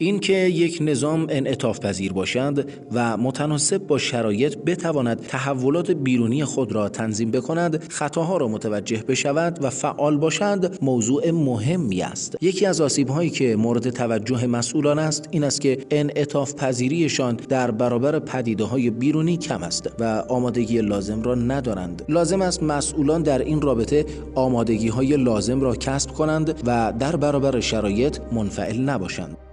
اینکه یک نظام انعطاف پذیر باشد و متناسب با شرایط بتواند تحولات بیرونی خود را تنظیم بکند، خطاها را متوجه بشود و فعال باشد، موضوع مهمی است. یکی از آسیب‌هایی که مورد توجه مسئولان است این است که انعطاف پذیریشان در برابر پدیده‌های بیرونی کم است و آمادگی لازم را ندارند. لازم است مسئولان در این رابطه آمادگی‌های لازم را کسب کنند و در برابر شرایط منفعل نباشند.